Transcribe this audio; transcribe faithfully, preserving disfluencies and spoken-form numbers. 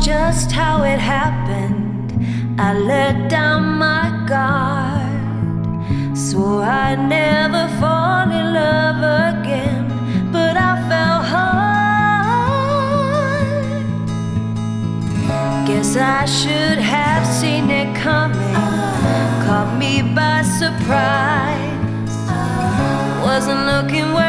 just how it happened. I let down my guard, swore I'd never fall in love again, but I fell hard. Guess I should have seen it coming, caught me by surprise. Wasn't looking where